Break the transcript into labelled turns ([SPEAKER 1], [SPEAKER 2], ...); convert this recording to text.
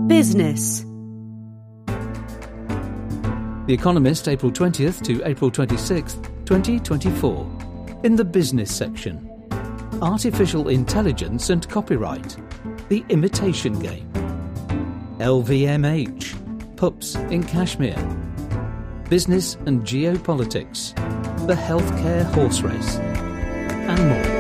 [SPEAKER 1] Business.
[SPEAKER 2] The Economist, April 20th to April 26th, 2024. In the business section, Artificial Intelligence and Copyright, The Imitation Game, LVMH, pups in Kashmir, Business and Geopolitics, The Healthcare Horse Race, and more.